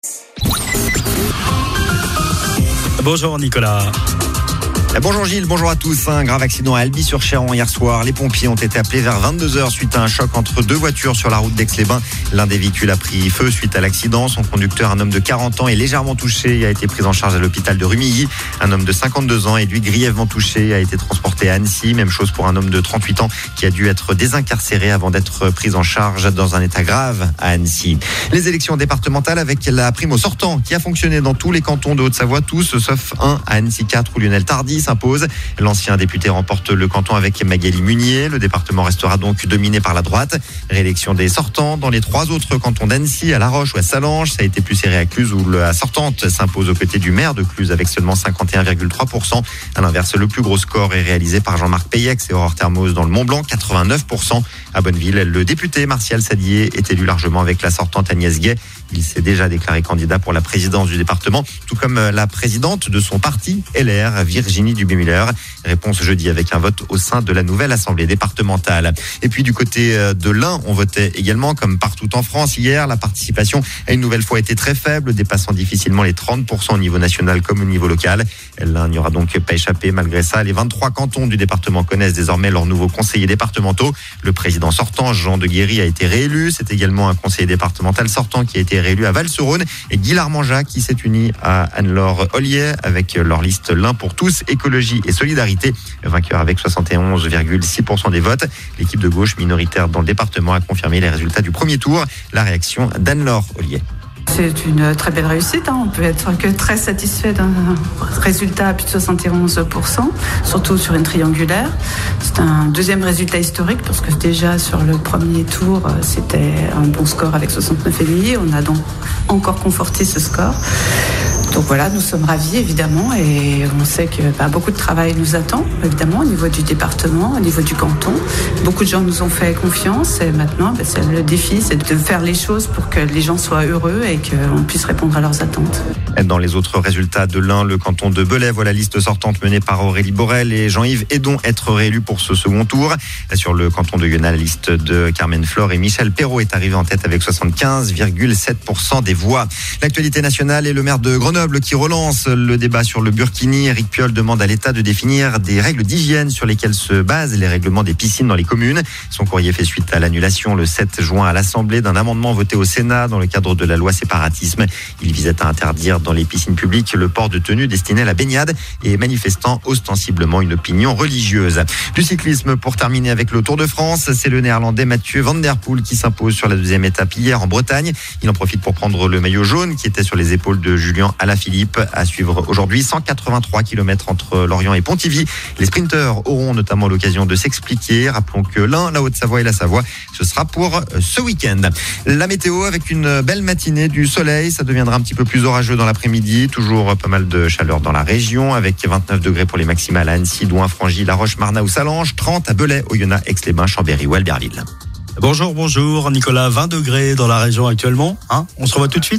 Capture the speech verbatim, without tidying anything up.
Bonjour Nicolas. Bonjour Gilles, bonjour à tous. Un grave accident à Alby-sur-Chéran hier soir. Les pompiers ont été appelés vers vingt-deux heures suite à un choc entre deux voitures sur la route d'Aix-les-Bains. L'un des véhicules a pris feu suite à l'accident. Son conducteur, un homme de quarante ans, est légèrement touché et a été pris en charge à l'hôpital de Rumilly. Un homme de cinquante-deux ans est lui grièvement touché et a été transporté à Annecy. Même chose pour un homme de trente-huit ans qui a dû être désincarcéré avant d'être pris en charge dans un état grave à Annecy. Les élections départementales avec la prime au sortant qui a fonctionné dans tous les cantons de Haute-Savoie, tous sauf un à Annecy quatre où Lionel Tardy s'impose. L'ancien député remporte le canton avec Magali Munier. Le département restera donc dominé par la droite. Réélection des sortants dans les trois autres cantons d'Annecy, à La Roche ou à Salange. Ça a été plus serré à Cluse où la sortante s'impose aux côtés du maire de Cluse avec seulement cinquante et un virgule trois pour cent. À l'inverse, le plus gros score est réalisé par Jean-Marc Payex et Aurore Termos dans le Mont-Blanc, quatre-vingt-neuf pour cent. À Bonneville, le député Martial Sadier est élu largement avec la sortante Agnès Gay. Il s'est déjà déclaré candidat pour la présidence du département, tout comme la présidente de son parti, L R, Virginie Duby-Muller. Réponse jeudi avec un vote au sein de la nouvelle assemblée départementale. Et puis du côté de l'Ain, on votait également, comme partout en France hier. La participation a une nouvelle fois été très faible, dépassant difficilement les trente pour cent au niveau national comme au niveau local. L'Ain n'y aura donc pas échappé. Malgré ça, les vingt-trois cantons du département connaissent désormais leurs nouveaux conseillers départementaux. Le président sortant, Jean de Guéry, a été réélu. C'est également un conseiller départemental sortant qui a été réélu à Val-sur-Rhône et Guy Larmanja qui s'est uni à Anne-Laure Ollier avec leur liste L'Ain pour tous, écologie et solidarité. Vainqueur avec soixante et onze virgule six pour cent des votes. L'équipe de gauche minoritaire dans le département a confirmé les résultats du premier tour. La réaction d'Anne-Laure Ollier. C'est une très belle réussite, hein. On peut être que très satisfait d'un résultat à plus de soixante et onze pour cent, surtout sur une triangulaire. C'est un deuxième résultat historique parce que déjà sur le premier tour, c'était un bon score avec soixante-neuf virgule cinq. On a donc encore conforté ce score. Donc voilà, nous sommes ravis évidemment et on sait que bah, beaucoup de travail nous attend évidemment au niveau du département, au niveau du canton. Beaucoup de gens nous ont fait confiance et maintenant bah, c'est le défi, c'est de faire les choses pour que les gens soient heureux et qu'on puisse répondre à leurs attentes. Dans les autres résultats de l'Ain, le canton de Belay voit la liste sortante menée par Aurélie Borel et Jean-Yves Edon être réélus pour ce second tour. Sur le canton de Yonne, la liste de Carmen Flore et Michel Perrault est arrivée en tête avec soixante-quinze virgule sept pour cent des voix. L'actualité nationale et le maire de Grenoble qui relance le débat sur le burkini. Éric Piolle demande à l'État de définir des règles d'hygiène sur lesquelles se basent les règlements des piscines dans les communes. Son courrier fait suite à l'annulation le sept juin à l'Assemblée d'un amendement voté au Sénat dans le cadre de la loi séparatisme. Il visait à interdire dans les piscines publiques le port de tenues destinées à la baignade et manifestant ostensiblement une opinion religieuse. Du cyclisme pour terminer avec le Tour de France, c'est le néerlandais Mathieu Van Der Poel qui s'impose sur la deuxième étape hier en Bretagne. Il en profite pour prendre le maillot jaune qui était sur les épaules de Julien Alaphilippe. À suivre aujourd'hui cent quatre-vingt-trois kilomètres entre Lorient et Pontivy. Les sprinteurs auront notamment l'occasion de s'expliquer. Rappelons que l'Ain, la Haute-Savoie et la Savoie, ce sera pour ce week-end. La météo avec une belle matinée, du soleil, ça deviendra un petit peu plus orageux dans l'après-midi. Toujours pas mal de chaleur dans la région avec vingt-neuf degrés pour les maximales à Annecy, Douin, Frangy, La Roche, Marnat ou Salange, trente à Belay, Oyonnax, Aix-les-Bains, Chambéry ou Albertville. Bonjour, bonjour Nicolas, vingt degrés dans la région actuellement. Hein, on se revoit tout de suite.